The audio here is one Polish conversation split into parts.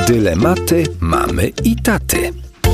Dylematy mamy i taty.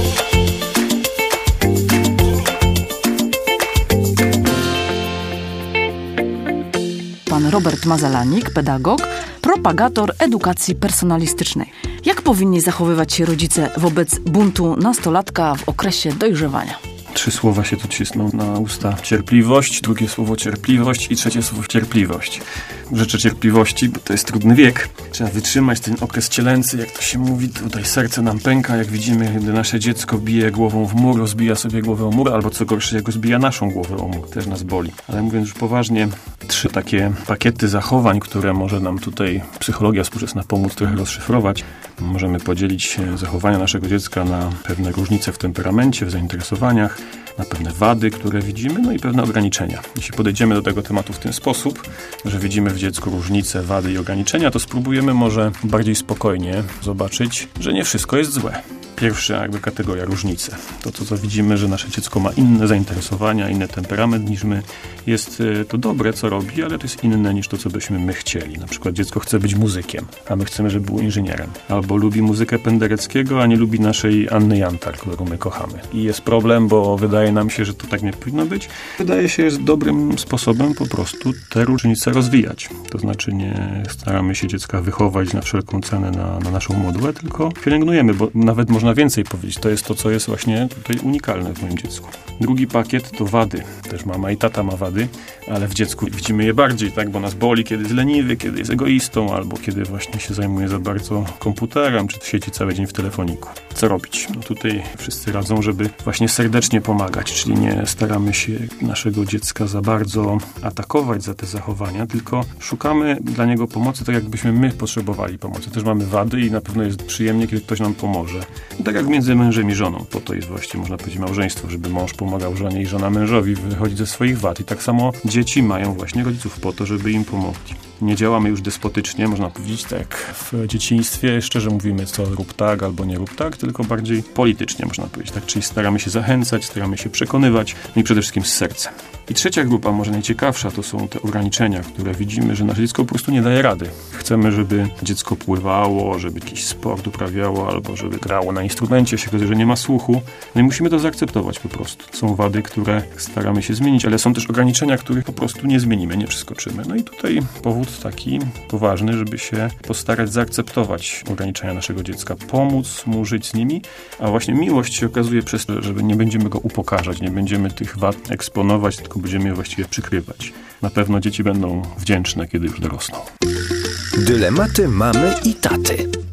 Pan Robert Mazalanik, pedagog, propagator edukacji personalistycznej. Jak powinni zachowywać się rodzice wobec buntu nastolatka w okresie dojrzewania? 3 słowa się tu cisną na usta. Cierpliwość, drugie słowo cierpliwość i trzecie słowo cierpliwość. Życzę cierpliwości, bo to jest trudny wiek. Trzeba wytrzymać ten okres cielęcy, jak to się mówi. Tutaj serce nam pęka, jak widzimy, gdy nasze dziecko bije głową w mur, rozbija sobie głowę o mur, albo co gorsze, jak rozbija naszą głowę o mur. Też nas boli. Ale mówiąc już poważnie, 3 takie pakiety zachowań, które może nam tutaj psychologia współczesna pomóc trochę rozszyfrować. Możemy podzielić zachowania naszego dziecka na pewne różnice w temperamencie, w zainteresowaniach, na pewne wady, które widzimy, no i pewne ograniczenia. Jeśli podejdziemy do tego tematu w ten sposób, że widzimy w dziecku różnice, wady i ograniczenia, to spróbujemy może bardziej spokojnie zobaczyć, że nie wszystko jest złe. Pierwsza jakby kategoria różnice. To, co widzimy, że nasze dziecko ma inne zainteresowania, inny temperament niż my. Jest to dobre, co robi, ale to jest inne niż to, co byśmy my chcieli. Na przykład dziecko chce być muzykiem, a my chcemy, żeby był inżynierem. Albo lubi muzykę Pendereckiego, a nie lubi naszej Anny Jantar, którą my kochamy. I jest problem, bo wydaje nam się, że to tak nie powinno być. Wydaje się, że jest dobrym sposobem po prostu te różnice rozwijać. To znaczy nie staramy się dziecka wychować na wszelką cenę na naszą modłę, tylko pielęgnujemy, bo nawet można więcej powiedzieć. To jest to, co jest właśnie tutaj unikalne w moim dziecku. Drugi pakiet to wady. Też mama i tata ma wady, ale w dziecku widzimy je bardziej, tak? Bo nas boli, kiedy jest leniwy, kiedy jest egoistą, albo kiedy właśnie się zajmuje za bardzo komputerem, czy siedzi cały dzień w telefoniku. Co robić? No tutaj wszyscy radzą, żeby właśnie serdecznie pomagać, czyli nie staramy się naszego dziecka za bardzo atakować za te zachowania, tylko szukamy dla niego pomocy, tak jakbyśmy my potrzebowali pomocy. Też mamy wady i na pewno jest przyjemnie, kiedy ktoś nam pomoże. Tak jak między mężem i żoną. Po to jest właściwie, można powiedzieć, małżeństwo, żeby mąż pomagał żonie i żona mężowi wychodzić ze swoich wad. I tak samo dzieci mają właśnie rodziców po to, żeby im pomogli. Nie działamy już despotycznie, można powiedzieć, tak w dzieciństwie. Szczerze mówimy, co rób tak albo nie rób tak, tylko bardziej politycznie, można powiedzieć. Tak? Czyli staramy się zachęcać, staramy się przekonywać, no i przede wszystkim z sercem. I trzecia grupa, może najciekawsza, to są te ograniczenia, które widzimy, że nasze dziecko po prostu nie daje rady. Chcemy, żeby dziecko pływało, żeby jakiś sport uprawiało, albo żeby grało na instrumencie, się okazuje, że nie ma słuchu. No i musimy to zaakceptować po prostu. Są wady, które staramy się zmienić, ale są też ograniczenia, których po prostu nie zmienimy, nie przeskoczymy. No i tutaj powód taki poważny, żeby się postarać zaakceptować ograniczenia naszego dziecka, pomóc mu żyć z nimi, a właśnie miłość się okazuje przez to, żeby nie będziemy go upokarzać, nie będziemy tych wad eksponować, tylko będziemy je właściwie przykrywać. Na pewno dzieci będą wdzięczne, kiedy już dorosną. Dylematy mamy i taty.